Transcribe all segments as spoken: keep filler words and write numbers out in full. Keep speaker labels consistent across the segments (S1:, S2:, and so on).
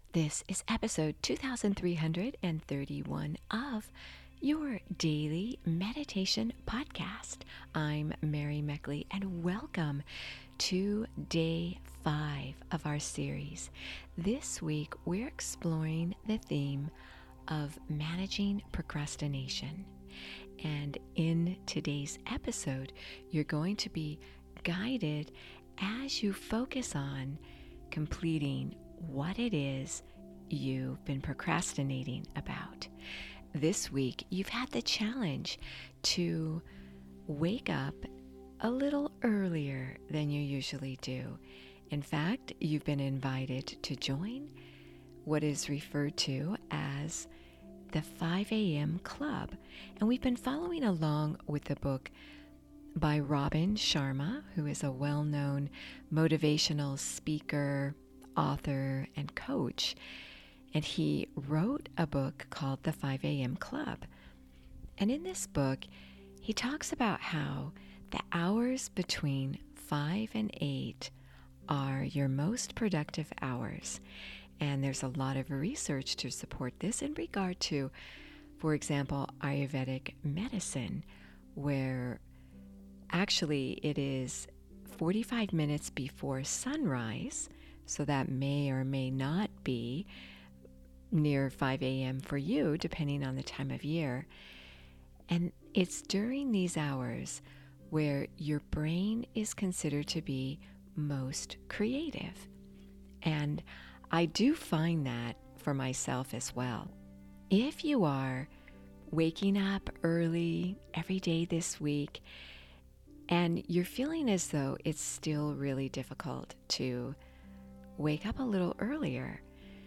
S1: This is episode two thousand three hundred thirty-one of your daily meditation podcast. I'm Mary Meckley, and welcome to day five of our series. This week, we're exploring the theme of managing procrastination. And in today's episode, you're going to be guided as you focus on completing what it is you've been procrastinating about. This week, you've had the challenge to wake up a little earlier than you usually do. In fact, you've been invited to join what is referred to as the five a.m. Club. And we've been following along with the book by Robin Sharma, who is a well-known motivational speaker, author, and coach. And he wrote a book called The five a.m. Club. And in this book, he talks about how the hours between five and eight are your most productive hours. And there's a lot of research to support this in regard to, for example, Ayurvedic medicine, where actually it is forty-five minutes before sunrise. So that may or may not be near five a.m. for you, depending on the time of year. And it's during these hours where your brain is considered to be most creative. And I do find that for myself as well. If you are waking up early every day this week, and you're feeling as though it's still really difficult to wake up a little earlier,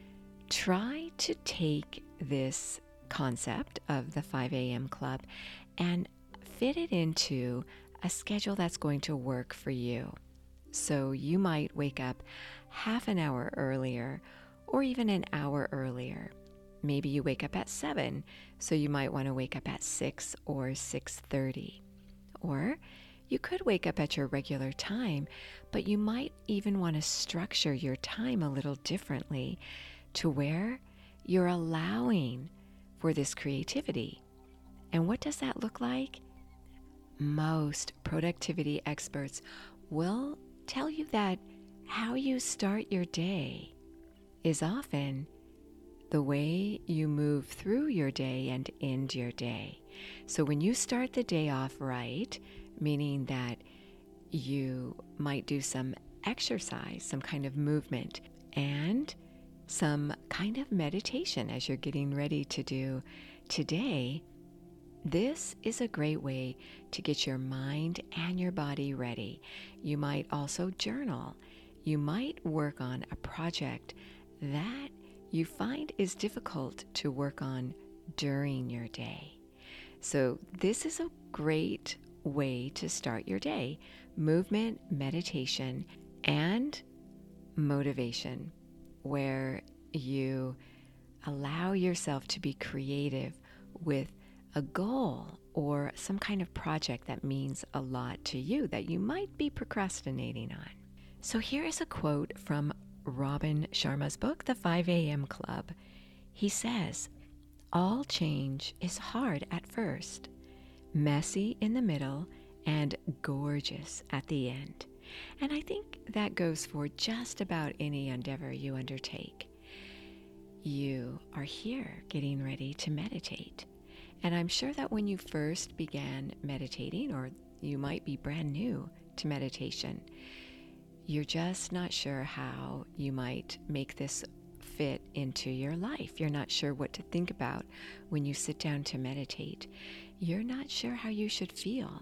S1: try to take this concept of the five a.m. Club and fit it into a schedule that's going to work for you. So you might wake up half an hour earlier or even an hour earlier. Maybe you wake up at seven, so you might want to wake up at six or six thirty. Or you could wake up at your regular time, but you might even want to structure your time a little differently to where you're allowing for this creativity. And what does that look like? Most productivity experts will tell you that how you start your day is often the way you move through your day and end your day. So when you start the day off right, meaning that you might do some exercise, some kind of movement, and some kind of meditation as you're getting ready to do today, this is a great way to get your mind and your body ready. You might also journal. You might work on a project that you find is difficult to work on during your day. So this is a great way to start your day. Movement, meditation, and motivation, where you allow yourself to be creative with a goal or some kind of project that means a lot to you that you might be procrastinating on. So here is a quote from Robin Sharma's book, The five a.m. Club. He says, "All change is hard at first, messy in the middle, and gorgeous at the end." And I think that goes for just about any endeavor you undertake. You are here getting ready to meditate. And I'm sure that when you first began meditating, or you might be brand new to meditation, you're just not sure how you might make this fit into your life. You're not sure what to think about when you sit down to meditate. You're not sure how you should feel.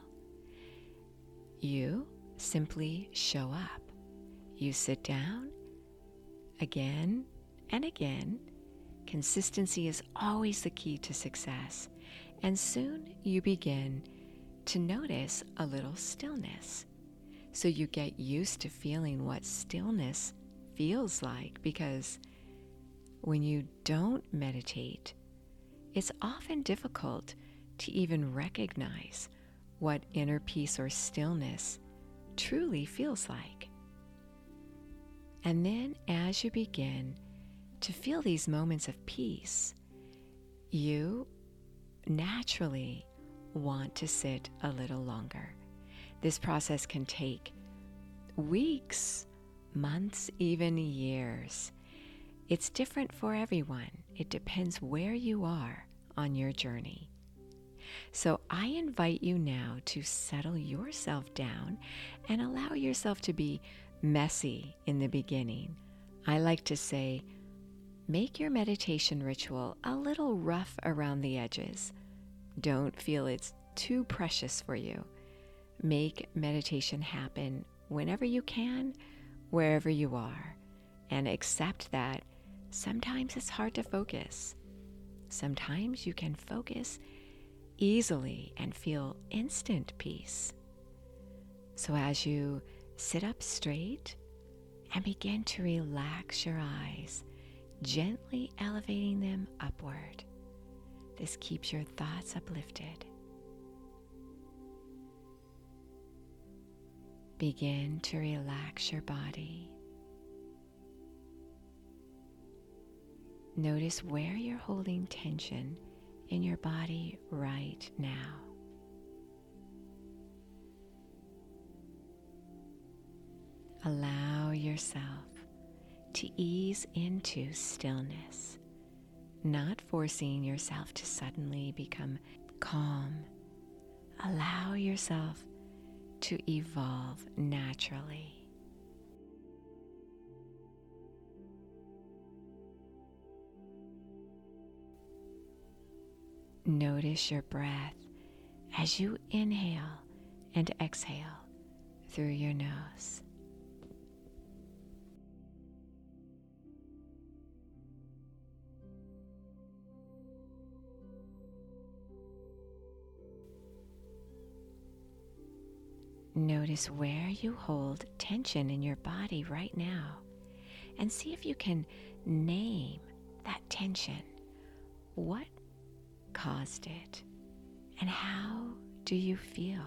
S1: You simply show up. You sit down again and again. Consistency is always the key to success. And soon you begin to notice a little stillness. So you get used to feeling what stillness feels like, because when you don't meditate, it's often difficult to even recognize what inner peace or stillness truly feels like. And then as you begin to feel these moments of peace, you naturally want to sit a little longer. This process can take weeks, months, even years. It's different for everyone. It depends where you are on your journey. So I invite you now to settle yourself down and allow yourself to be messy in the beginning. I like to say, make your meditation ritual a little rough around the edges. Don't feel it's too precious for you. Make meditation happen whenever you can, wherever you are, and accept that sometimes it's hard to focus. Sometimes you can focus easily and feel instant peace. So as you sit up straight and begin to relax your eyes, gently elevating them upward. This keeps your thoughts uplifted. Begin to relax your body. Notice where you're holding tension in your body right now. Allow yourself to ease into stillness, not forcing yourself to suddenly become calm. Allow yourself to evolve naturally. Notice your breath as you inhale and exhale through your nose. Notice where you hold tension in your body right now and see if you can name that tension. What caused it and how do you feel?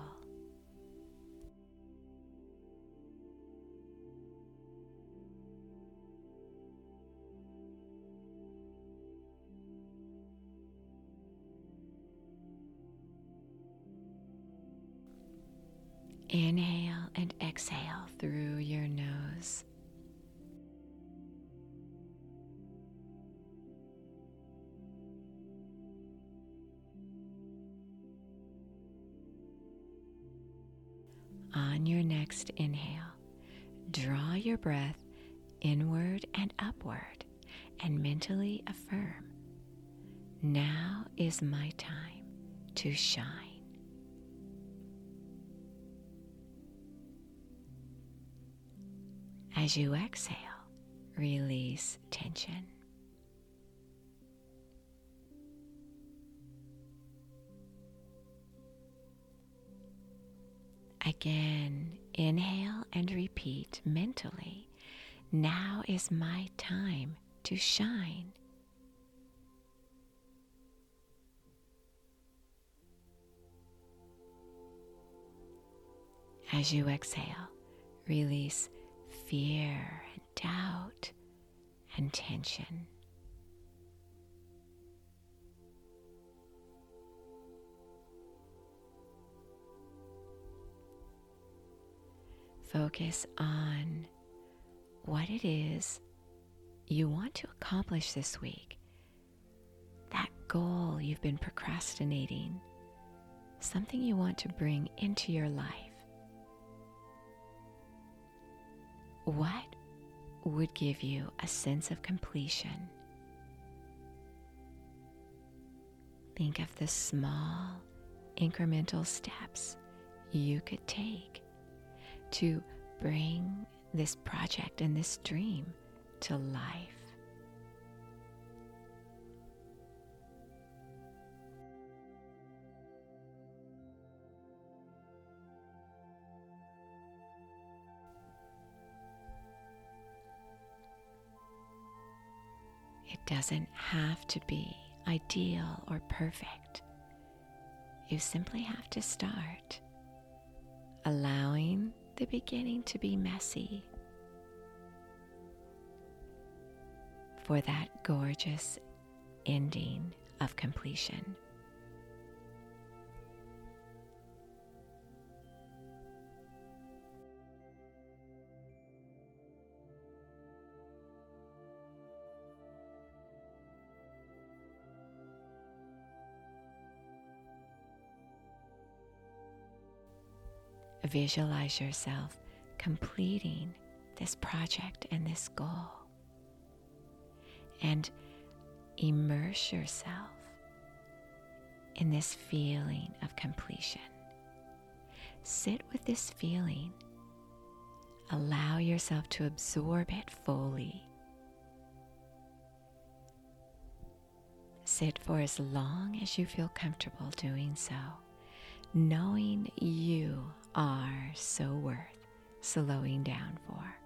S1: Inhale and exhale through your nose. On your next inhale, draw your breath inward and upward and mentally affirm, now is my time to shine. As you exhale, release tension. Again, inhale and repeat mentally, now is my time to shine. As you exhale, release fear and doubt and tension. Focus on what it is you want to accomplish this week. That goal you've been procrastinating, something you want to bring into your life. What would give you a sense of completion? Think of the small, incremental steps you could take to bring this project and this dream to life. It doesn't have to be ideal or perfect. You simply have to start, allowing the beginning to be messy. for that gorgeous ending of completion. Visualize yourself completing this project and this goal, and immerse yourself in this feeling of completion. Sit with this feeling. Allow yourself to absorb it fully. Sit for as long as you feel comfortable doing so, knowing you are so worth slowing down for.